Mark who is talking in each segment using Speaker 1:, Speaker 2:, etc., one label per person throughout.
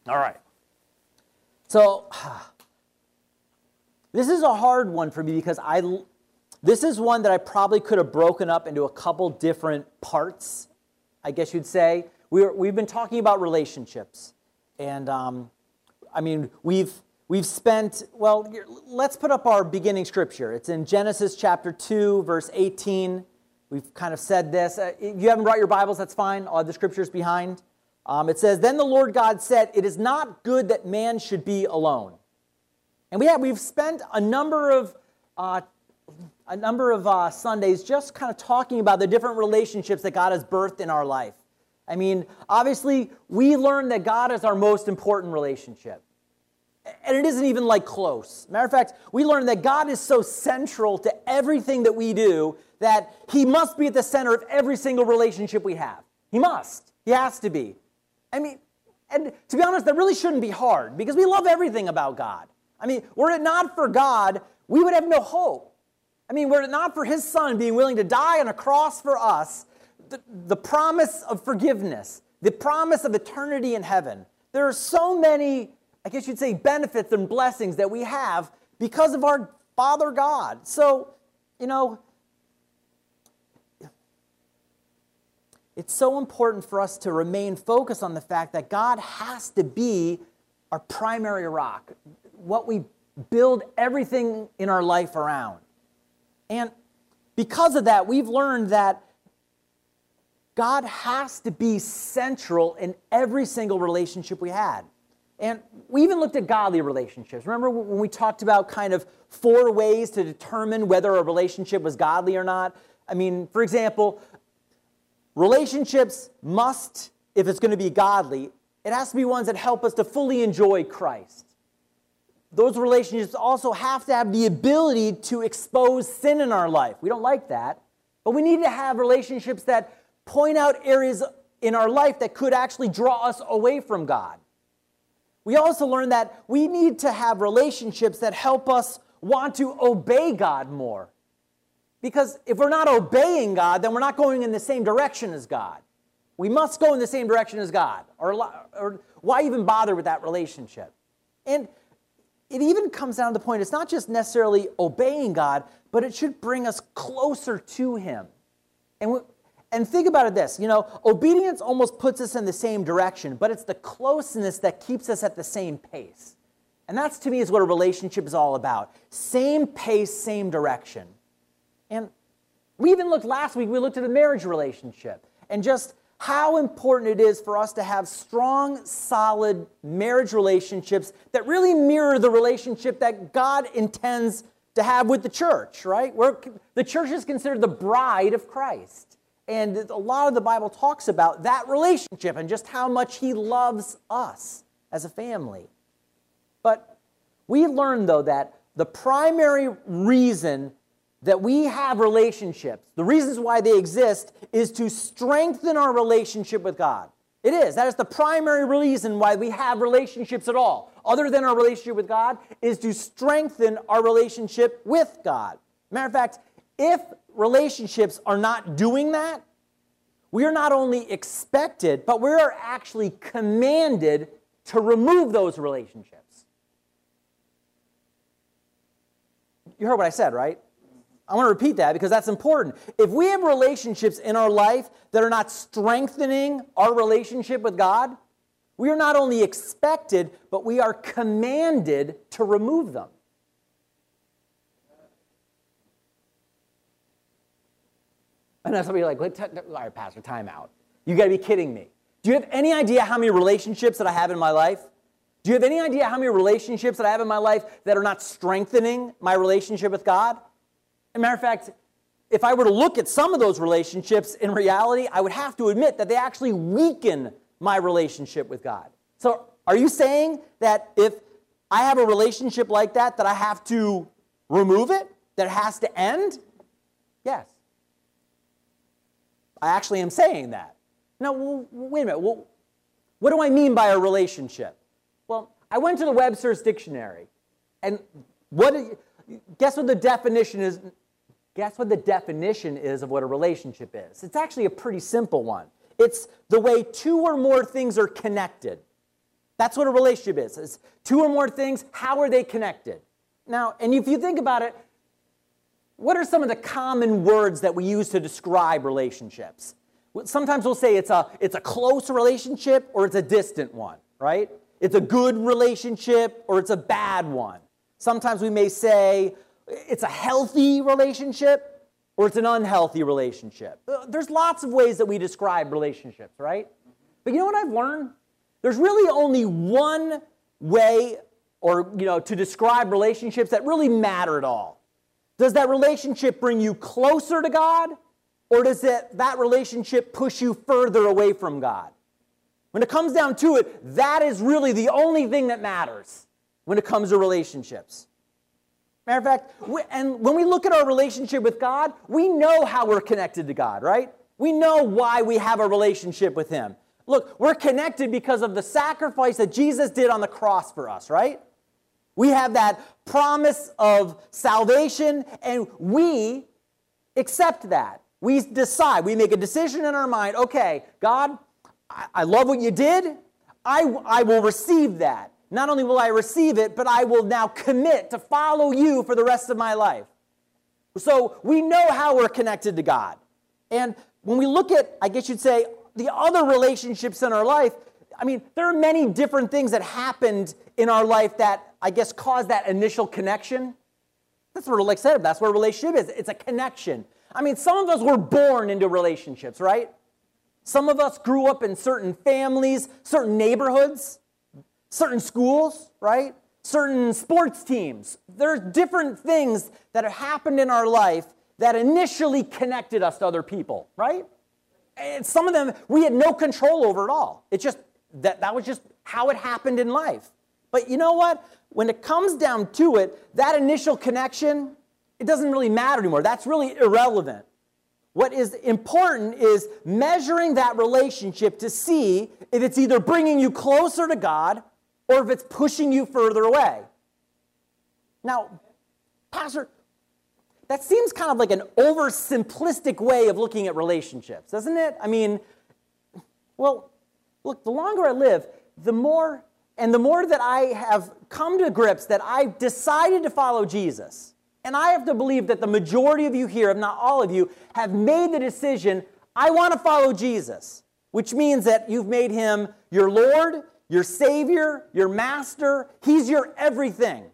Speaker 1: All right. So, this is a hard one for me because this is one that I probably could have broken up into a couple different parts, I guess you'd say. We've been talking about relationships. And, we've spent, well, let's put up our beginning scripture. It's in Genesis chapter 2, verse 18. We've kind of said this. If you haven't brought your Bibles, that's fine. I'll have the scriptures behind. It says, "Then the Lord God said, 'It is not good that man should be alone.'" And we've spent a number of Sundays just kind of talking about the different relationships that God has birthed in our life. I mean, obviously, we learned that God is our most important relationship. And it isn't even like close. Matter of fact, we learned that God is so central to everything that we do that He must be at the center of every single relationship we have. He must. He has to be. I mean, and to be honest, that really shouldn't be hard because we love everything about God. I mean, were it not for God, we would have no hope. I mean, were it not for His Son being willing to die on a cross for us, the promise of forgiveness, the promise of eternity in heaven, there are so many, I guess you'd say, benefits and blessings that we have because of our Father God. So, it's so important for us to remain focused on the fact that God has to be our primary rock, what we build everything in our life around. And because of that, we've learned that God has to be central in every single relationship we had. And we even looked at godly relationships. Remember when we talked about kind of 4 ways to determine whether a relationship was godly or not? I mean, for example, relationships must, if it's going to be godly, it has to be ones that help us to fully enjoy Christ. Those relationships also have to have the ability to expose sin in our life. We don't like that, but we need to have relationships that point out areas in our life that could actually draw us away from God. We also learned that we need to have relationships that help us want to obey God more. Because if we're not obeying God, then we're not going in the same direction as God. We must go in the same direction as God, or why even bother with that relationship? And it even comes down to the point, it's not just necessarily obeying God, but it should bring us closer to Him. And think about it this, obedience almost puts us in the same direction, but it's the closeness that keeps us at the same pace. And that's, to me, is what a relationship is all about. Same pace, same direction. And we even looked last week, we looked at a marriage relationship and just how important it is for us to have strong, solid marriage relationships that really mirror the relationship that God intends to have with the church, right? The church is considered the bride of Christ. And a lot of the Bible talks about that relationship and just how much He loves us as a family. But we learned, though, that the primary reason that we have relationships, the reasons why they exist, is to strengthen our relationship with God. It is. That is the primary reason why we have relationships at all, other than our relationship with God, is to strengthen our relationship with God. Matter of fact, if relationships are not doing that, we are not only expected, but we are actually commanded to remove those relationships. You heard what I said, right? I want to repeat that because that's important. If we have relationships in our life that are not strengthening our relationship with God, we are not only expected, but we are commanded to remove them. And that's somebody like, all right, Pastor, time out. You got to be kidding me. Do you have any idea how many relationships that I have in my life? Do you have any idea how many relationships that I have in my life that are not strengthening my relationship with God? As a matter of fact, if I were to look at some of those relationships, in reality, I would have to admit that they actually weaken my relationship with God. So are you saying that if I have a relationship like that I have to remove it? That it has to end? Yes. I actually am saying that. Now, wait a minute. Well, what do I mean by a relationship? Well, I went to the Webster's Dictionary, and guess what the definition is? Guess what the definition is of what a relationship is? It's actually a pretty simple one. It's the way two or more things are connected. That's what a relationship is. It's two or more things. How are they connected? Now, and if you think about it, what are some of the common words that we use to describe relationships? Sometimes we'll say it's a close relationship or it's a distant one, right? It's a good relationship or it's a bad one. Sometimes we may say it's a healthy relationship or it's an unhealthy relationship. There's lots of ways that we describe relationships, right? But you know what I've learned? There's really only one way to describe relationships that really matter at all. Does that relationship bring you closer to God, or does that relationship push you further away from God? When it comes down to it, that is really the only thing that matters when it comes to relationships. Matter of fact, and when we look at our relationship with God, we know how we're connected to God, right? We know why we have a relationship with Him. Look, we're connected because of the sacrifice that Jesus did on the cross for us, right? We have that promise of salvation, and we accept that. We decide, we make a decision in our mind, okay, God, I love what you did. I will receive that. Not only will I receive it, but I will now commit to follow you for the rest of my life. So we know how we're connected to God. And when we look at, I guess you'd say, the other relationships in our life, I mean, there are many different things that happened in our life that, I guess, caused that initial connection. That's what, like I said, that's what a relationship is. It's a connection. I mean, some of us were born into relationships, right? Some of us grew up in certain families, certain neighborhoods, certain schools, right? Certain sports teams. There's different things that have happened in our life that initially connected us to other people, right? And some of them we had no control over at all. It's just that was just how it happened in life. But you know what? When it comes down to it, that initial connection, it doesn't really matter anymore. That's really irrelevant. What is important is measuring that relationship to see if it's either bringing you closer to God or if it's pushing you further away. Now, Pastor, that seems kind of like an oversimplistic way of looking at relationships, doesn't it? I mean, well, look, the longer I live, the more that I have come to grips that I've decided to follow Jesus. And I have to believe that the majority of you here, if not all of you, have made the decision, I want to follow Jesus, which means that you've made Him your Lord, your Savior, your Master. He's your everything.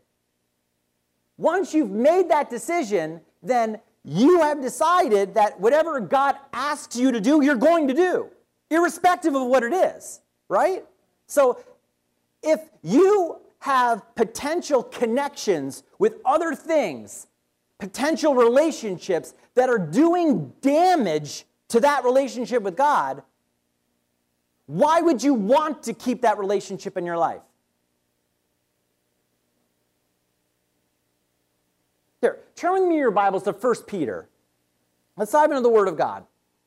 Speaker 1: Once you've made that decision, then you have decided that whatever God asks you to do, you're going to do, irrespective of what it is, right? So if you have potential connections with other things, potential relationships that are doing damage to that relationship with God, why would you want to keep that relationship in your life? Here, turn with me your Bibles to 1 Peter. Let's dive into the Word of God.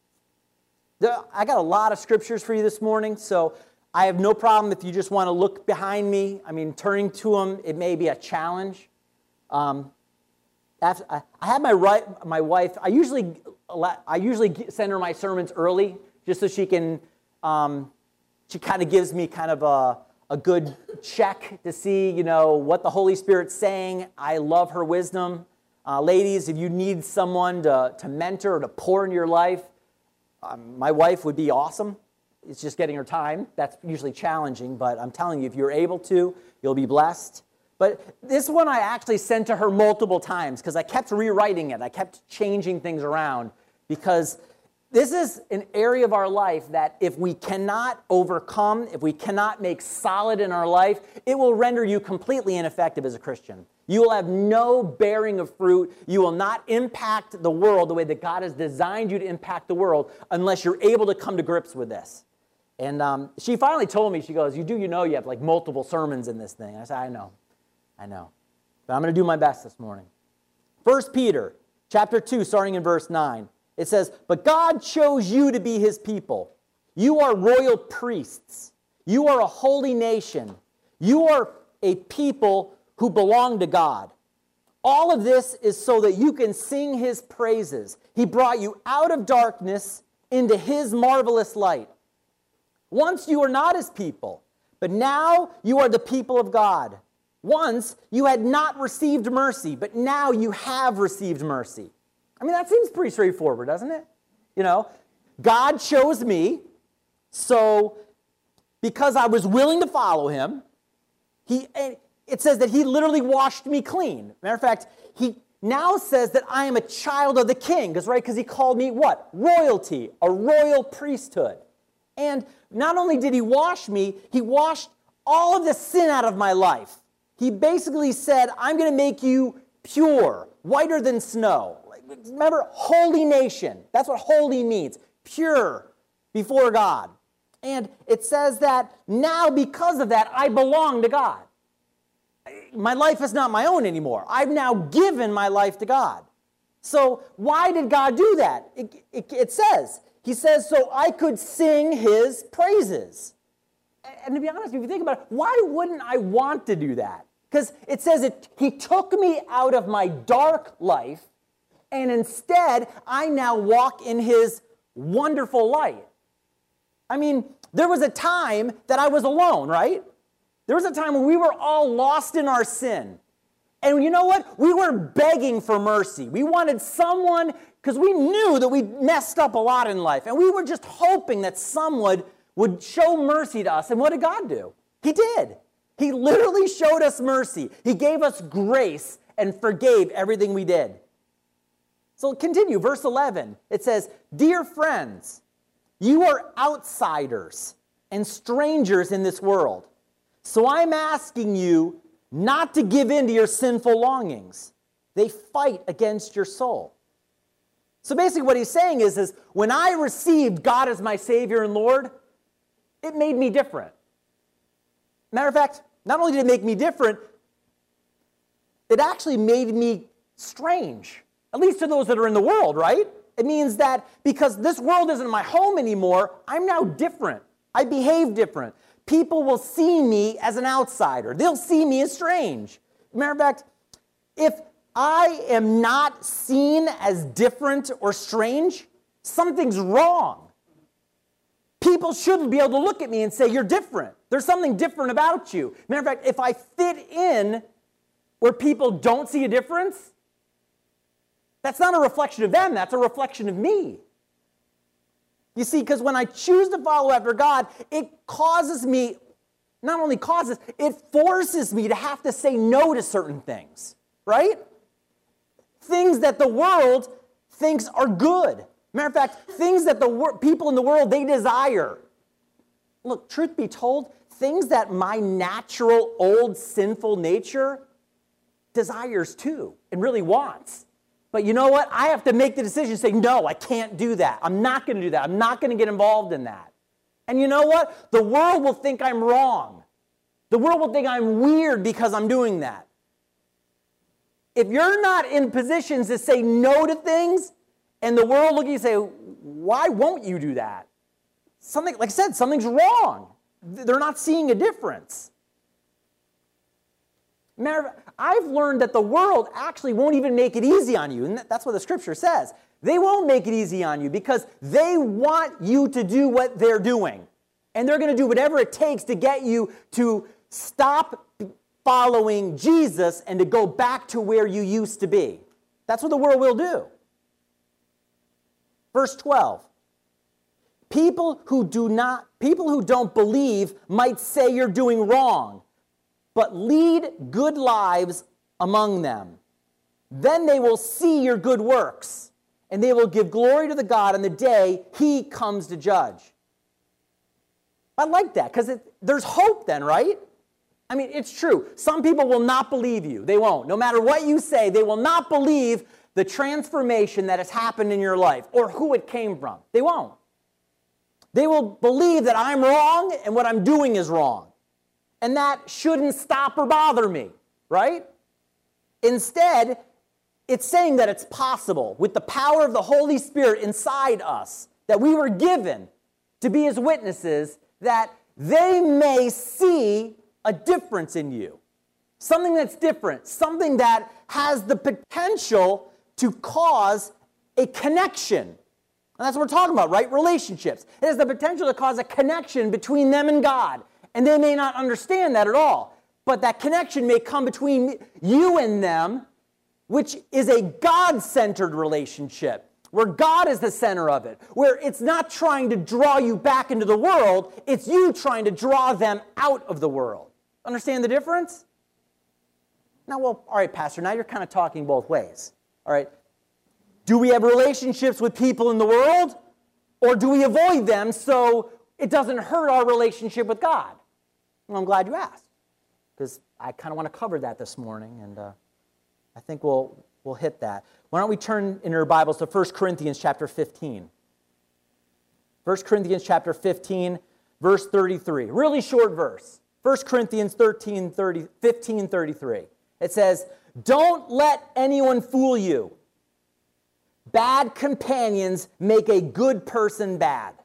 Speaker 1: I got a lot of scriptures for you this morning, so I have no problem if you just want to look behind me. I mean, turning to them, it may be a challenge. I have my wife. I usually send her my sermons early, just so she can. She kind of gives me kind of a good check to see, what the Holy Spirit's saying. I love her wisdom. Ladies, if you need someone to mentor or to pour in your life, my wife would be awesome. It's just getting her time. That's usually challenging, but I'm telling you, if you're able to, you'll be blessed. But this one I actually sent to her multiple times because I kept rewriting it. I kept changing things around because this is an area of our life that if we cannot overcome, if we cannot make solid in our life, it will render you completely ineffective as a Christian. You will have no bearing of fruit. You will not impact the world the way that God has designed you to impact the world unless you're able to come to grips with this. And she finally told me, she goes, you know you have like multiple sermons in this thing. I said, I know. But I'm going to do my best this morning. 1 Peter chapter 2, starting in verse 9. It says, but God chose you to be His people. You are royal priests. You are a holy nation. You are a people who belong to God. All of this is so that you can sing His praises. He brought you out of darkness into His marvelous light. Once you were not His people, but now you are the people of God. Once you had not received mercy, but now you have received mercy. I mean, that seems pretty straightforward, doesn't it? You know, God chose me, so because I was willing to follow him, it says that he literally washed me clean. Matter of fact, he now says that I am a child of the king, because he called me what? Royalty, a royal priesthood. And not only did he wash me, he washed all of the sin out of my life. He basically said, I'm going to make you pure, whiter than snow. Remember, holy nation. That's what holy means, pure before God. And it says that now because of that, I belong to God. My life is not my own anymore. I've now given my life to God. So why did God do that? He says, so I could sing his praises. And to be honest, if you think about it, why wouldn't I want to do that? Because it says he took me out of my dark life, and instead I now walk in his wonderful light. I mean, there was a time that I was alone, right? There was a time when we were all lost in our sin. And you know what? We were begging for mercy. We wanted someone, because we knew that we messed up a lot in life. And we were just hoping that someone would show mercy to us. And what did God do? He did. He literally showed us mercy. He gave us grace and forgave everything we did. So continue, verse 11. It says, dear friends, you are outsiders and strangers in this world. So I'm asking you not to give in to your sinful longings. They fight against your soul. So basically what he's saying is when I received God as my Savior and Lord, it made me different. Matter of fact, not only did it make me different, it actually made me strange, at least to those that are in the world, right? It means that because this world isn't my home anymore, I'm now different. I behave different. People will see me as an outsider. They'll see me as strange. Matter of fact, if I am not seen as different or strange, something's wrong. People shouldn't be able to look at me and say, you're different. There's something different about you. Matter of fact, if I fit in where people don't see a difference, that's not a reflection of them, that's a reflection of me. You see, because when I choose to follow after God, it causes me, not only causes, it forces me to have to say no to certain things, right? Things that the world thinks are good. Matter of fact, things that the people in the world, they desire. Look, truth be told, things that my natural, old, sinful nature desires too and really wants. But you know what? I have to make the decision, say, no, I can't do that. I'm not going to do that. I'm not going to get involved in that. And you know what? The world will think I'm wrong. The world will think I'm weird because I'm doing that. If you're not in positions to say no to things, and the world look at you and say, why won't you do that? Something, like I said, something's wrong. They're not seeing a difference. I've learned that the world actually won't even make it easy on you, and that's what the scripture says. They won't make it easy on you because they want you to do what they're doing. And they're going to do whatever it takes to get you to stop following Jesus and to go back to where you used to be. That's what the world will do. Verse 12. People who don't believe might say you're doing wrong, but lead good lives among them. Then they will see your good works, and they will give glory to the God on the day he comes to judge. I like that, because there's hope then, right? I mean, it's true. Some people will not believe you. They won't. No matter what you say, they will not believe the transformation that has happened in your life or who it came from. They won't. They will believe that I'm wrong and what I'm doing is wrong. And that shouldn't stop or bother me, right? Instead, it's saying that it's possible with the power of the Holy Spirit inside us that we were given to be his witnesses, that they may see a difference in you. Something that's different, something that has the potential to cause a connection. And that's what we're talking about, right? Relationships. It has the potential to cause a connection between them and God. And they may not understand that at all. But that connection may come between you and them, which is a God-centered relationship, where God is the center of it, where it's not trying to draw you back into the world, it's you trying to draw them out of the world. Understand the difference? Now, well, all right, Pastor, now you're kind of talking both ways. All right. Do we have relationships with people in the world, or do we avoid them so it doesn't hurt our relationship with God? Well, I'm glad you asked, because I kind of want to cover that this morning, and I think we'll hit that. Why don't we turn in our Bibles to 1 Corinthians chapter 15. 1 Corinthians chapter 15, verse 33. Really short verse. 1 Corinthians 15:33. It says, "Don't let anyone fool you. Bad companions make a good person bad."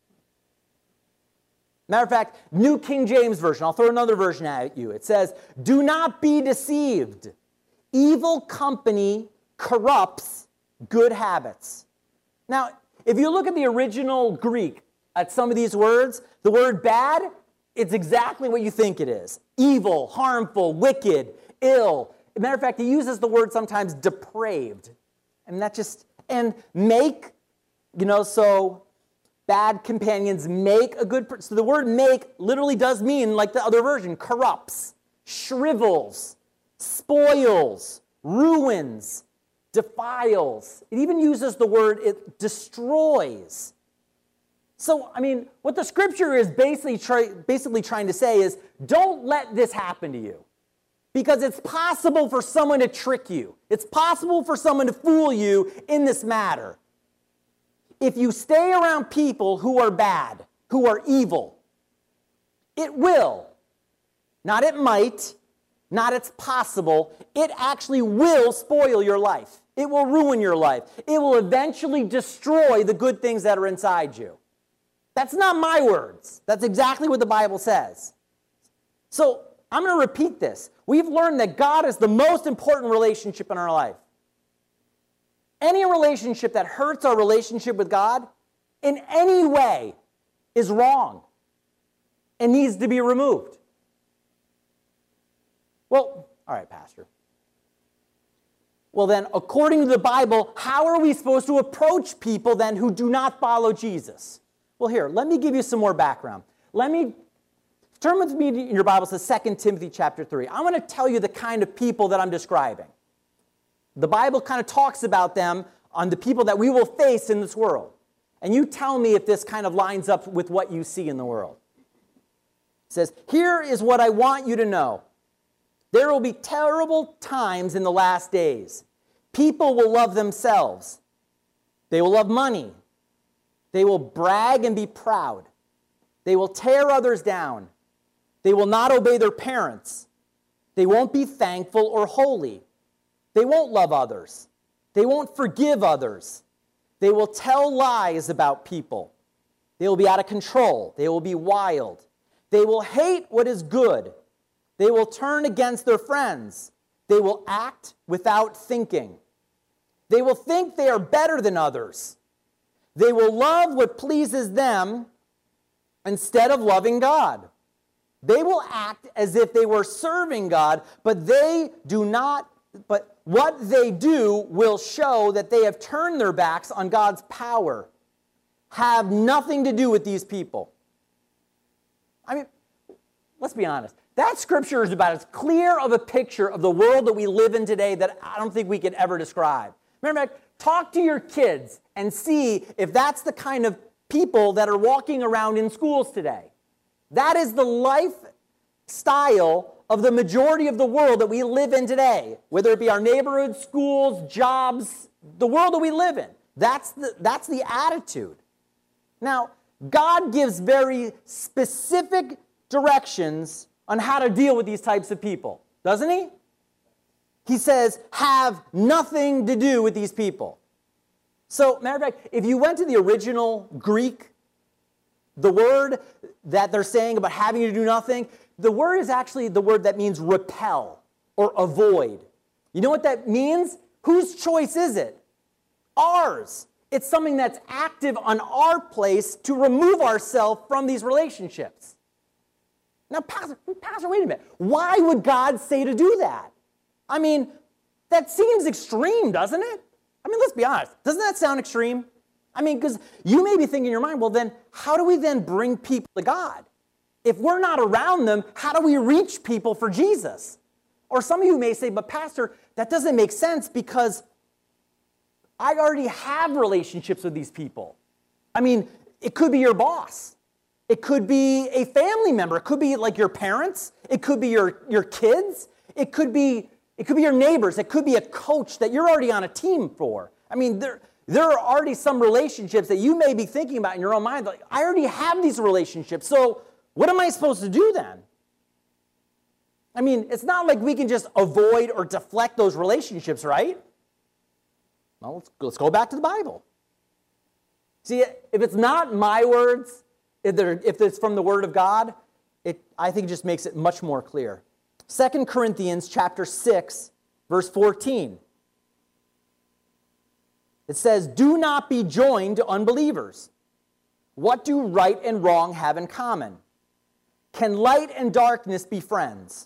Speaker 1: Matter of fact, New King James Version, I'll throw another version at you. It says, "Do not be deceived. Evil company corrupts good habits." Now, if you look at the original Greek, at some of these words, the word bad, it's exactly what you think it is. Evil, harmful, wicked, ill. As a matter of fact, he uses the word sometimes depraved. And that just, and make, so bad companions make a good person. So the word make literally does mean, like the other version, corrupts, shrivels, spoils, ruins, defiles. It even uses the word, it destroys. So, what the scripture is basically trying to say is, don't let this happen to you. Because it's possible for someone to trick you. It's possible for someone to fool you in this matter. If you stay around people who are bad, who are evil, it will. Not it might, not it's possible. It actually will spoil your life. It will ruin your life. It will eventually destroy the good things that are inside you. That's not my words. That's exactly what the Bible says. So, I'm going to repeat this. We've learned that God is the most important relationship in our life. Any relationship that hurts our relationship with God in any way is wrong and needs to be removed. Well, all right, Pastor. Well then, according to the Bible, how are we supposed to approach people then who do not follow Jesus? Well, here, let me give you some more background. Turn with me in your Bibles to 2 Timothy chapter 3. I want to tell you the kind of people that I'm describing. The Bible kind of talks about them on the people that we will face in this world. And you tell me if this kind of lines up with what you see in the world. It says, "Here is what I want you to know. There will be terrible times in the last days. People will love themselves. They will love money. They will brag and be proud. They will tear others down. They will not obey their parents. They won't be thankful or holy. They won't love others. They won't forgive others. They will tell lies about people. They will be out of control. They will be wild. They will hate what is good. They will turn against their friends. They will act without thinking. They will think they are better than others. They will love what pleases them instead of loving God. They will act as if they were serving God, but what they do will show that they have turned their backs on God's power. Have nothing to do with these people." Let's be honest. That scripture is about as clear of a picture of the world that we live in today that I don't think we could ever describe. Remember, talk to your kids and see if that's the kind of people that are walking around in schools today. That is the lifestyle of the majority of the world that we live in today, whether it be our neighborhoods, schools, jobs, the world that we live in. That's the attitude. Now, God gives very specific directions on how to deal with these types of people, doesn't he? He says, have nothing to do with these people. So, matter of fact, if you went to the original Greek, the word that they're saying about having to do nothing, the word is actually the word that means repel or avoid. You know what that means? Whose choice is it? Ours. It's something that's active on our place to remove ourselves from these relationships. Now, Pastor, wait a minute. Why would God say to do that? I mean, that seems extreme, doesn't it? I mean, let's be honest. Doesn't that sound extreme? I mean, because you may be thinking in your mind, well, then how do we then bring people to God? If we're not around them, how do we reach people for Jesus? Or some of you may say, but Pastor, that doesn't make sense because I already have relationships with these people. I mean, it could be your boss. It could be a family member. It could be like your parents. It could be your kids. It could be your neighbors. It could be a coach that you're already on a team for. I mean, there are already some relationships that you may be thinking about in your own mind. Like, I already have these relationships, so what am I supposed to do then? I mean, it's not like we can just avoid or deflect those relationships, right? Well, let's go back to the Bible. See, if it's not my words, if it's from the Word of God, I think it just makes it much more clear. 2 Corinthians chapter 6, verse 14. It says, do not be joined to unbelievers. What do right and wrong have in common? Can light and darkness be friends?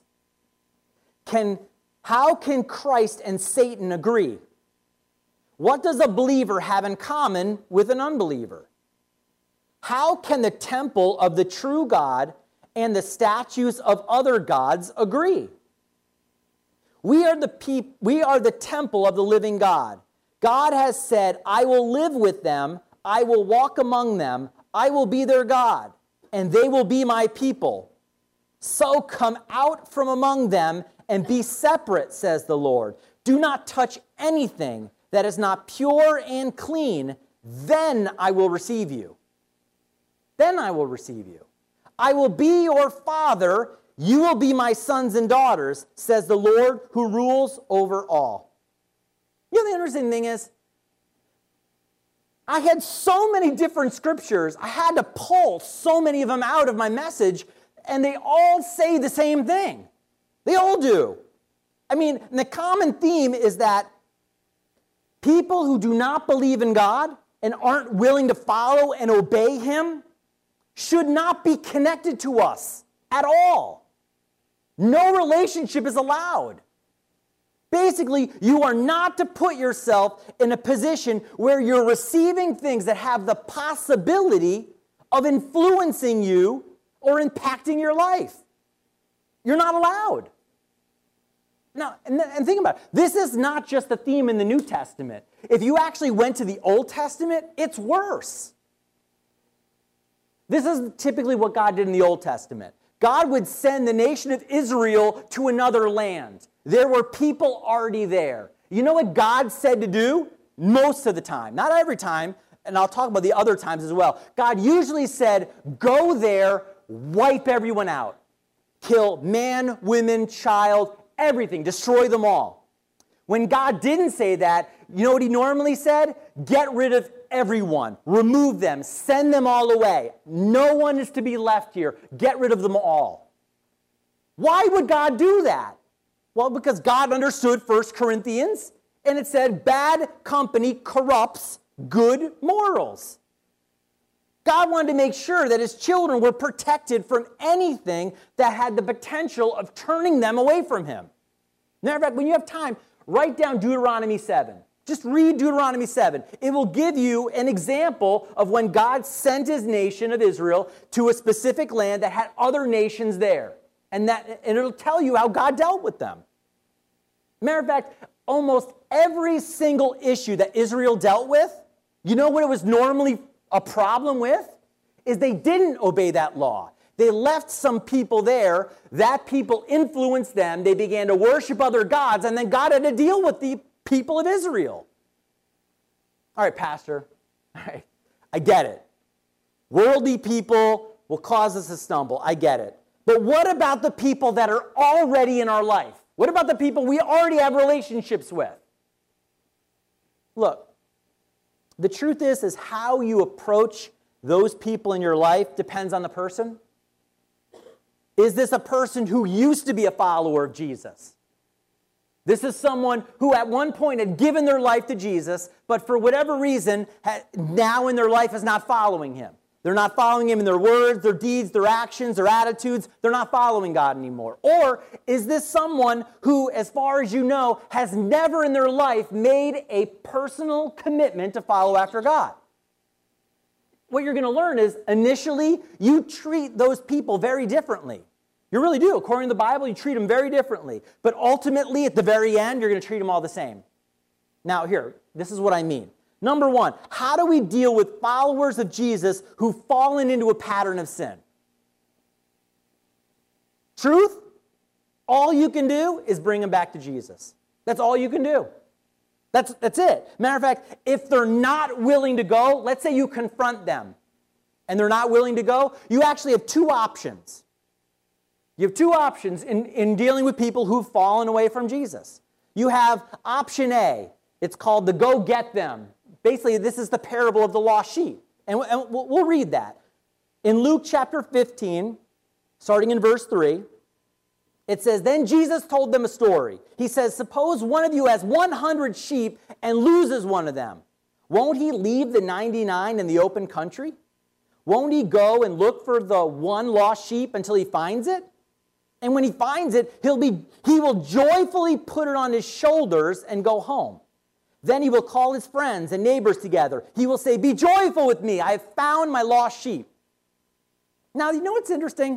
Speaker 1: How can Christ and Satan agree? What does a believer have in common with an unbeliever? How can the temple of the true God and the statues of other gods agree? We are the temple of the living God. God has said, I will live with them, I will walk among them, I will be their God, and they will be my people. So come out from among them and be separate, says the Lord. Do not touch anything that is not pure and clean, then I will receive you. Then I will receive you. I will be your father, you will be my sons and daughters, says the Lord who rules over all. You know, the interesting thing is, I had so many different scriptures, I had to pull so many of them out of my message, and they all say the same thing. They all do. I mean, the common theme is that people who do not believe in God and aren't willing to follow and obey Him should not be connected to us at all. No relationship is allowed. Basically, you are not to put yourself in a position where you're receiving things that have the possibility of influencing you or impacting your life. You're not allowed. Now, and think about it. This is not just the theme in the New Testament. If you actually went to the Old Testament, it's worse. This is typically what God did in the Old Testament. God would send the nation of Israel to another land. There were people already there. You know what God said to do? Most of the time. Not every time, and I'll talk about the other times as well. God usually said, go there, wipe everyone out. Kill man, women, child, everything. Destroy them all. When God didn't say that, you know what He normally said? Get rid of everyone. Remove them. Send them all away. No one is to be left here. Get rid of them all. Why would God do that? Well, because God understood 1 Corinthians, and it said bad company corrupts good morals. God wanted to make sure that His children were protected from anything that had the potential of turning them away from Him. Matter of fact, when you have time, write down Deuteronomy 7. Just read Deuteronomy 7. It will give you an example of when God sent His nation of Israel to a specific land that had other nations there. And it'll tell you how God dealt with them. Matter of fact, almost every single issue that Israel dealt with, you know what it was normally a problem with? Is they didn't obey that law. They left some people there. That people influenced them. They began to worship other gods, and then God had to deal with the people of Israel. All right, Pastor. All right, I get it. Worldly people will cause us to stumble. I get it. But what about the people that are already in our life? What about the people we already have relationships with? Look, the truth is how you approach those people in your life depends on the person. Is this a person who used to be a follower of Jesus? This is someone who at one point had given their life to Jesus, but for whatever reason, now in their life is not following Him. They're not following him in their words, their deeds, their actions, their attitudes. They're not following God anymore. Or is this someone who, as far as you know, has never in their life made a personal commitment to follow after God? What you're going to learn is initially you treat those people very differently. You really do. According to the Bible, you treat them very differently. But ultimately, at the very end, you're going to treat them all the same. Now here, this is what I mean. Number one, how do we deal with followers of Jesus who've fallen into a pattern of sin? Truth, all you can do is bring them back to Jesus. That's all you can do. That's it. Matter of fact, if they're not willing to go, let's say you confront them and they're not willing to go, you actually have two options. You have two options in dealing with people who've fallen away from Jesus. You have option A. It's called the go get them. Basically, this is the parable of the lost sheep. And we'll read that. In Luke chapter 15, starting in verse 3, it says, "Then Jesus told them a story. He says, suppose one of you has 100 sheep and loses one of them. Won't he leave the 99 in the open country? Won't he go and look for the one lost sheep until he finds it? And when he finds it, he will joyfully put it on his shoulders and go home. Then he will call his friends and neighbors together. He will say, 'Be joyful with me. I have found my lost sheep.'" Now, you know what's interesting?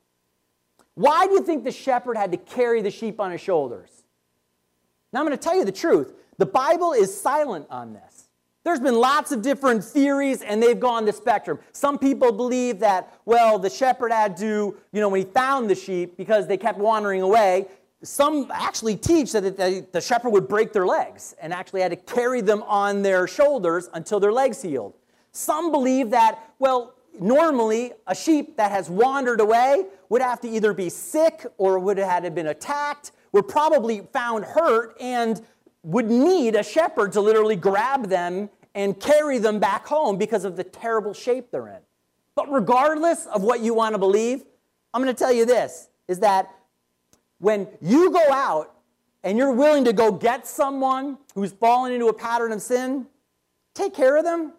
Speaker 1: Why do you think the shepherd had to carry the sheep on his shoulders? Now, I'm going to tell you the truth. The Bible is silent on this. There's been lots of different theories, and they've gone the spectrum. Some people believe that, well, the shepherd had to, when he found the sheep, because they kept wandering away. Some actually teach that the shepherd would break their legs and actually had to carry them on their shoulders until their legs healed. Some believe that, well, normally a sheep that has wandered away would have to either be sick or would have been attacked, would probably found hurt, and would need a shepherd to literally grab them and carry them back home because of the terrible shape they're in. But regardless of what you want to believe, I'm going to tell you this, is that when you go out and you're willing to go get someone who's fallen into a pattern of sin, take care of them.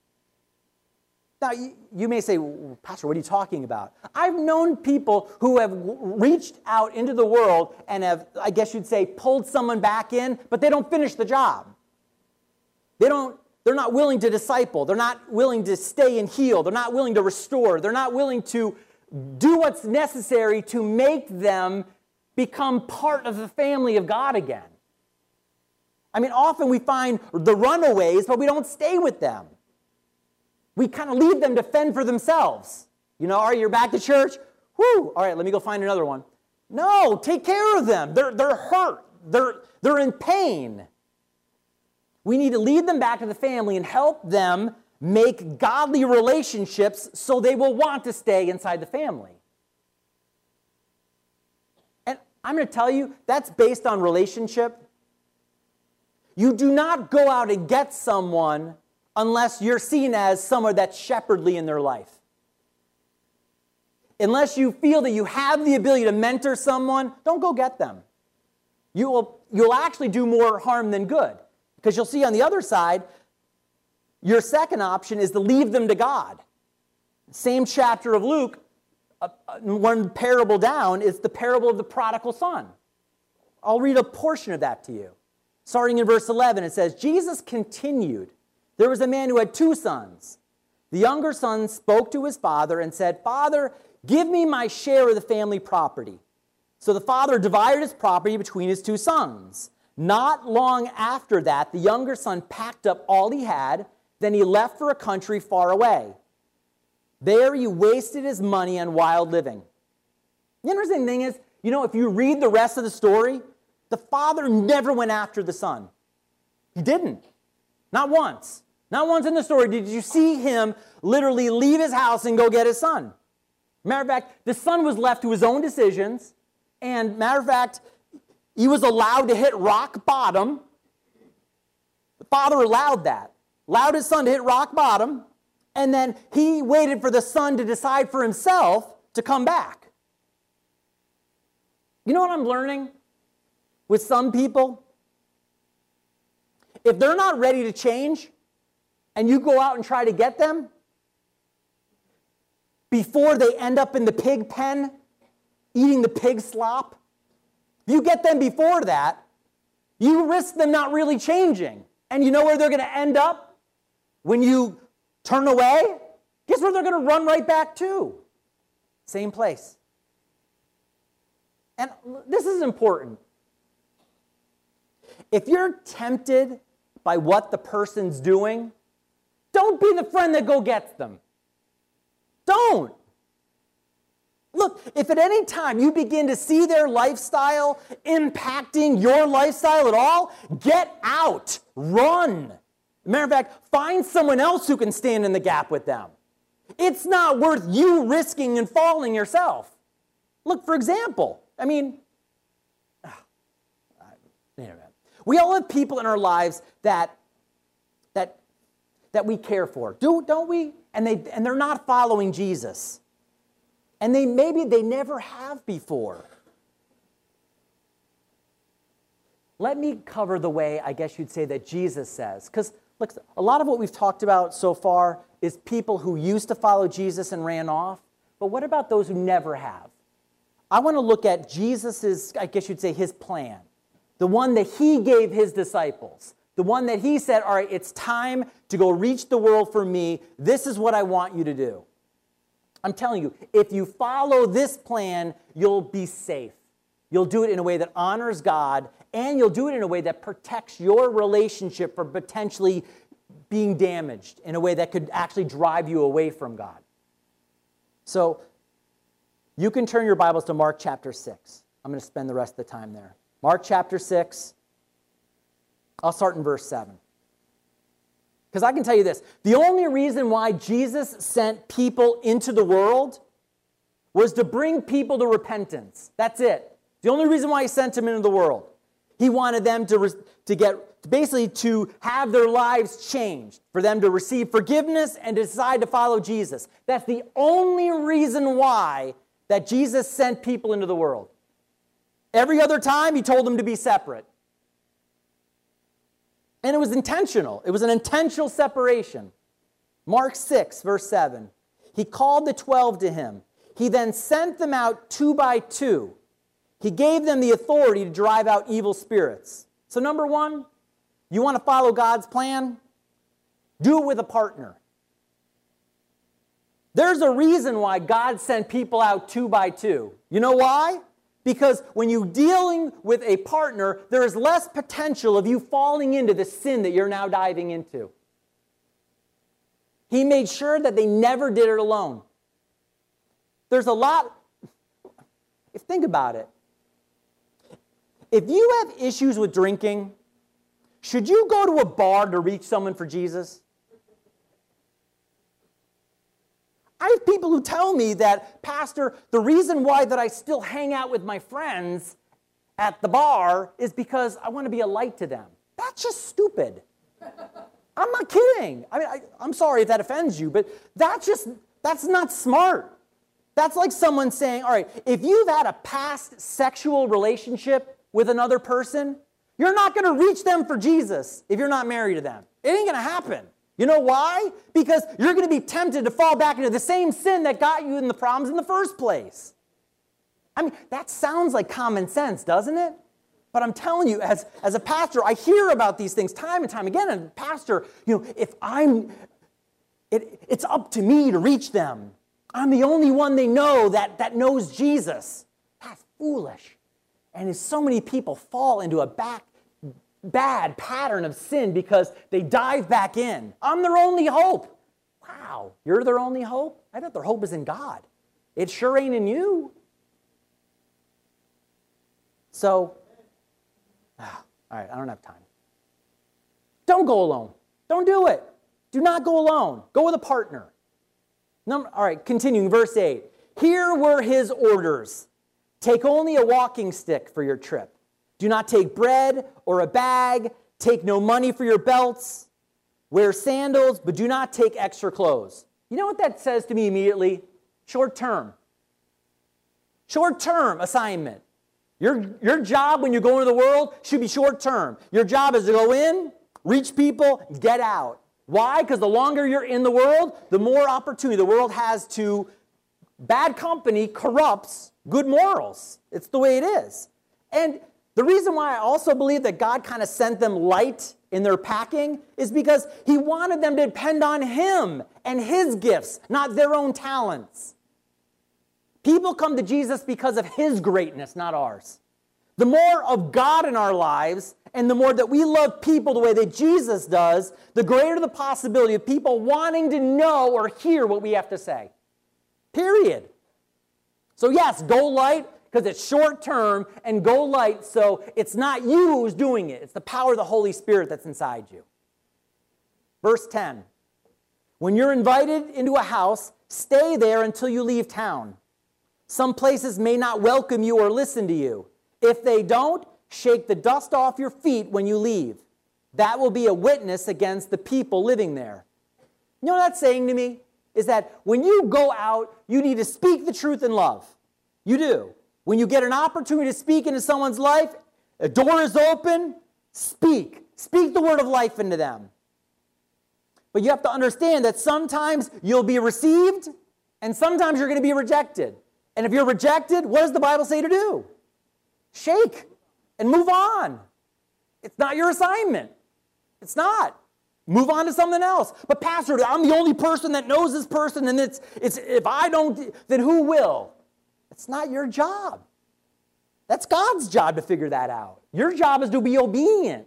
Speaker 1: Now, you may say, well, Pastor, what are you talking about? I've known people who have reached out into the world and have, I guess you'd say, pulled someone back in, but they don't finish the job. They're not willing to disciple. They're not willing to stay and heal. They're not willing to restore. They're not willing to do what's necessary to make them become part of the family of God again. I mean, often we find the runaways, but we don't stay with them. We kind of leave them to fend for themselves. All right, you're back to church? Whew, all right, let me go find another one. No, take care of them. They're hurt. They're in pain. We need to lead them back to the family and help them make godly relationships so they will want to stay inside the family. And I'm going to tell you, that's based on relationship. You do not go out and get someone unless you're seen as someone that's shepherdly in their life. Unless you feel that you have the ability to mentor someone, don't go get them. You'll actually do more harm than good. Because you'll see on the other side, your second option is to leave them to God. Same chapter of Luke, one parable down, is the parable of the prodigal son. I'll read a portion of that to you. Starting in verse 11, it says, Jesus continued, "There was a man who had 2 sons. The younger son spoke to his father and said, 'Father, give me my share of the family property.' So the father divided his property between his 2 sons. Not long after that, the younger son packed up all he had. Then he left for a country far away. There he wasted his money on wild living." The interesting thing is, if you read the rest of the story, the father never went after the son. He didn't. Not once. Not once in the story did you see him literally leave his house and go get his son. Matter of fact, the son was left to his own decisions, and matter of fact, he was allowed to hit rock bottom. The father allowed that. Allowed his son to hit rock bottom, and then he waited for the son to decide for himself to come back. You know what I'm learning with some people? If they're not ready to change, and you go out and try to get them, before they end up in the pig pen eating the pig slop. If you get them before that, you risk them not really changing. And you know where they're going to end up when you turn away? Guess where they're going to run right back to? Same place. And this is important. If you're tempted by what the person's doing, don't be the friend that go gets them. Don't. Look, if at any time you begin to see their lifestyle impacting your lifestyle at all, get out. Run. Matter of fact, find someone else who can stand in the gap with them. It's not worth you risking and falling yourself. Look, for example, we all have people in our lives that we care for, don't we? And they're not following Jesus. And maybe they never have before. Let me cover the way, I guess you'd say, that Jesus says. Because look, a lot of what we've talked about so far is people who used to follow Jesus and ran off. But what about those who never have? I want to look at Jesus's, I guess you'd say, his plan. The one that he gave his disciples. The one that he said, all right, it's time to go reach the world for me. This is what I want you to do. I'm telling you, if you follow this plan, you'll be safe. You'll do it in a way that honors God, and you'll do it in a way that protects your relationship from potentially being damaged in a way that could actually drive you away from God. So, you can turn your Bibles to Mark chapter 6. I'm going to spend the rest of the time there. Mark chapter 6. I'll start in verse 7. Because I can tell you this, the only reason why Jesus sent people into the world was to bring people to repentance. That's it. The only reason why he sent them into the world. He wanted them to have their lives changed, for them to receive forgiveness and to decide to follow Jesus. That's the only reason why that Jesus sent people into the world. Every other time, he told them to be separate. And it was intentional. It was an intentional separation. Mark 6, verse 7. He called the 12 to him. He then sent them out 2 by 2. He gave them the authority to drive out evil spirits. So number one, you want to follow God's plan? Do it with a partner. There's a reason why God sent people out 2 by 2. You know why? Because when you're dealing with a partner, there is less potential of you falling into the sin that you're now diving into. He made sure that they never did it alone. There's a lot, think about it. If you have issues with drinking, should you go to a bar to reach someone for Jesus? I have people who tell me that, Pastor, the reason why that I still hang out with my friends at the bar is because I want to be a light to them. That's just stupid. I'm not kidding. I'm sorry if that offends you, but that's not smart. That's like someone saying, all right, if you've had a past sexual relationship with another person, you're not going to reach them for Jesus if you're not married to them. It ain't going to happen. You know why? Because you're going to be tempted to fall back into the same sin that got you in the problems in the first place. That sounds like common sense, doesn't it? But I'm telling you, as a pastor, I hear about these things time and time again. And pastor, if it's up to me to reach them. I'm the only one they know that knows Jesus. That's foolish. And so many people fall into a bad pattern of sin because they dive back in. I'm their only hope. Wow, you're their only hope? I thought their hope is in God. It sure ain't in you. So, all right, I don't have time. Don't go alone. Don't do it. Do not go alone. Go with a partner. All right, continuing, verse 8. Here were his orders. Take only a walking stick for your trip. Do not take bread or a bag. Take no money for your belts. Wear sandals, but do not take extra clothes. You know what that says to me immediately? Short term. Short term assignment. Your job when you go into the world should be short term. Your job is to go in, reach people, get out. Why? Because the longer you're in the world, the more opportunity the world has to bad company corrupts good morals. It's the way it is. And the reason why I also believe that God kind of sent them light in their packing is because he wanted them to depend on him and his gifts, not their own talents. People come to Jesus because of his greatness, not ours. The more of God in our lives and the more that we love people the way that Jesus does, the greater the possibility of people wanting to know or hear what we have to say. Period. So yes, go light because it's short term, and go light so it's not you who's doing it. It's the power of the Holy Spirit that's inside you. Verse 10. When you're invited into a house, stay there until you leave town. Some places may not welcome you or listen to you. If they don't, shake the dust off your feet when you leave. That will be a witness against the people living there. You know what that's saying to me? Is that when you go out, you need to speak the truth in love. You do. When you get an opportunity to speak into someone's life, a door is open, speak. Speak the word of life into them. But you have to understand that sometimes you'll be received, and sometimes you're going to be rejected. And if you're rejected, what does the Bible say to do? Shake and move on. It's not your assignment. It's not. Move on to something else. But Pastor, I'm the only person that knows this person, and it's if I don't, then who will? It's not your job. That's God's job to figure that out. Your job is to be obedient.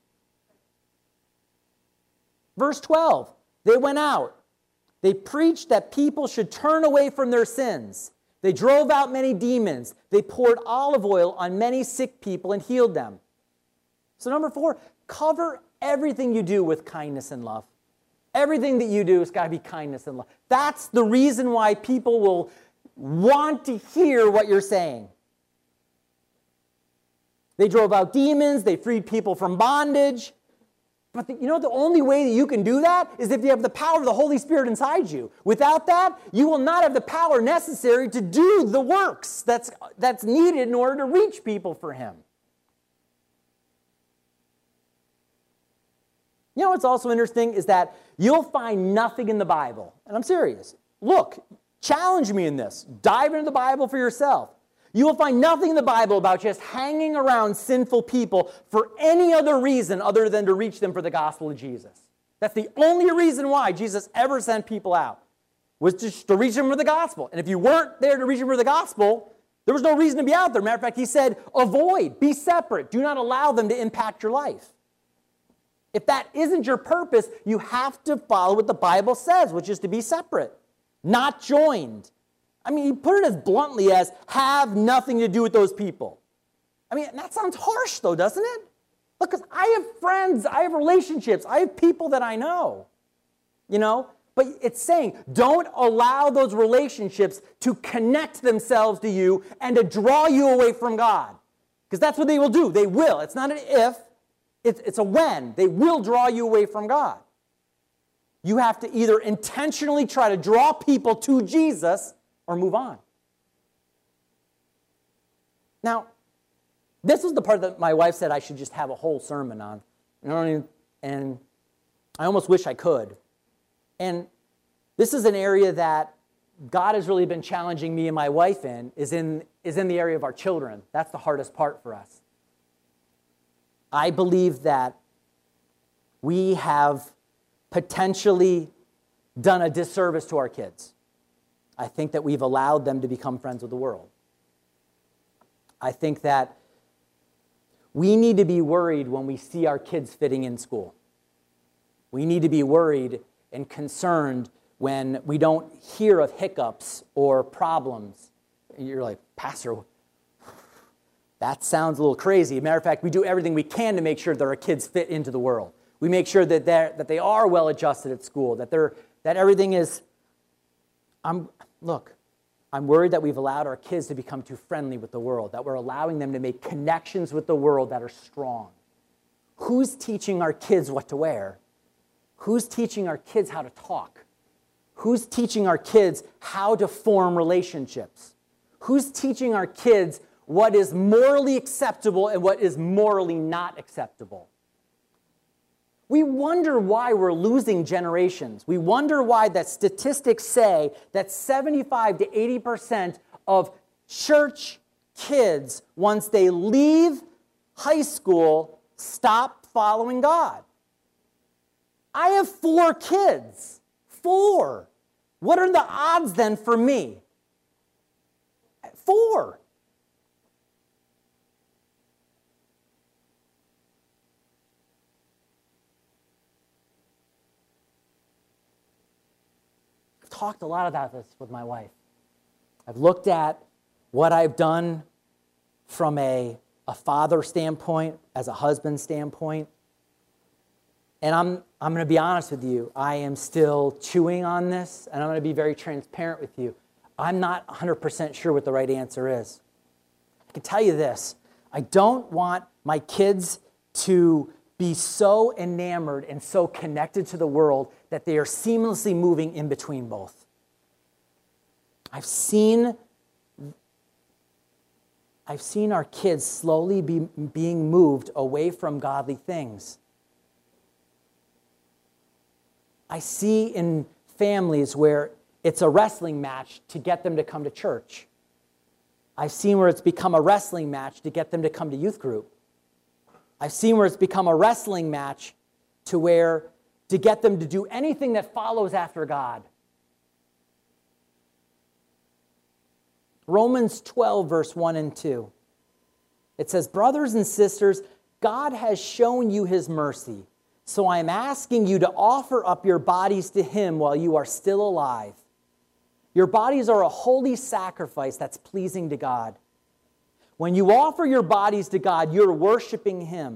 Speaker 1: Verse 12, they went out. They preached that people should turn away from their sins. They drove out many demons. They poured olive oil on many sick people and healed them. So number 4, cover everything you do with kindness and love. Everything that you do has got to be kindness and love. That's the reason why people will want to hear what you're saying. They drove out demons. They freed people from bondage. But the only way that you can do that is if you have the power of the Holy Spirit inside you. Without that, you will not have the power necessary to do the works that's needed in order to reach people for him. You know what's also interesting is that you'll find nothing in the Bible. And I'm serious. Look, challenge me in this. Dive into the Bible for yourself. You will find nothing in the Bible about just hanging around sinful people for any other reason other than to reach them for the gospel of Jesus. That's the only reason why Jesus ever sent people out, was just to reach them for the gospel. And if you weren't there to reach them for the gospel, there was no reason to be out there. Matter of fact, he said, avoid, be separate. Do not allow them to impact your life. If that isn't your purpose, you have to follow what the Bible says, which is to be separate, not joined. I mean, he put it as bluntly as have nothing to do with those people. I mean, that sounds harsh though, doesn't it? Look, because I have friends, I have relationships, I have people that I know, But it's saying don't allow those relationships to connect themselves to you and to draw you away from God. Because that's what they will do. They will. It's not an if, it's a when. They will draw you away from God. You have to either intentionally try to draw people to Jesus or move on. Now, this was the part that my wife said I should just have a whole sermon on. And I almost wish I could. And this is an area that God has really been challenging me and my wife is in the area of our children. That's the hardest part for us. I believe that we have potentially done a disservice to our kids. I think that we've allowed them to become friends with the world. I think that we need to be worried when we see our kids fitting in school. We need to be worried and concerned when we don't hear of hiccups or problems. You're like, Pastor, that sounds a little crazy. Matter of fact, we do everything we can to make sure that our kids fit into the world. We make sure that they are well adjusted at school, that everything is. I'm worried that we've allowed our kids to become too friendly with the world, that we're allowing them to make connections with the world that are strong. Who's teaching our kids what to wear? Who's teaching our kids how to talk? Who's teaching our kids how to form relationships? Who's teaching our kids what is morally acceptable and what is morally not acceptable? We wonder why we're losing generations. We wonder why that statistics say that 75 to 80% of church kids, once they leave high school, stop following God. I have 4 kids. 4. What are the odds then for me? 4. I've talked a lot about this with my wife. I've looked at what I've done from a father standpoint, as a husband standpoint. And I'm going to be honest with you. I am still chewing on this, and I'm going to be very transparent with you. I'm not 100% sure what the right answer is. I can tell you this. I don't want my kids to be so enamored and so connected to the world that they are seamlessly moving in between both. I've seen our kids slowly being moved away from godly things. I see in families where it's a wrestling match to get them to come to church. I've seen where it's become a wrestling match to get them to come to youth group. I've seen where it's become a wrestling match to get them to do anything that follows after God. Romans 12, verse 1 and 2. It says, "Brothers and sisters, God has shown you his mercy. So I am asking you to offer up your bodies to him while you are still alive. Your bodies are a holy sacrifice that's pleasing to God. When you offer your bodies to God, you're worshiping him.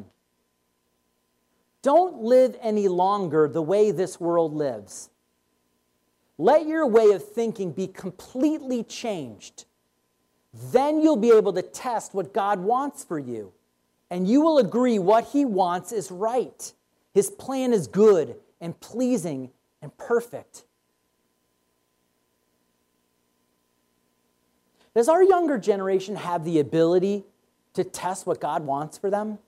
Speaker 1: Don't live any longer the way this world lives. Let your way of thinking be completely changed. Then you'll be able to test what God wants for you, and you will agree what he wants is right. His plan is good and pleasing and perfect." Does our younger generation have the ability to test what God wants for them?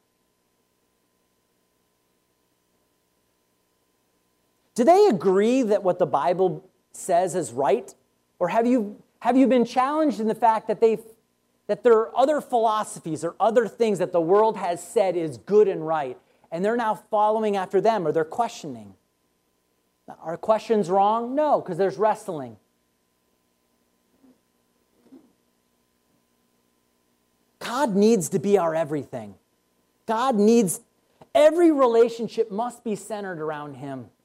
Speaker 1: Do they agree that what the Bible says is right? Or have you been challenged in the fact that there are other philosophies or other things that the world has said is good and right, and they're now following after them, or they're questioning? Are questions wrong? No, because there's wrestling. God needs to be our everything. Every relationship must be centered around him.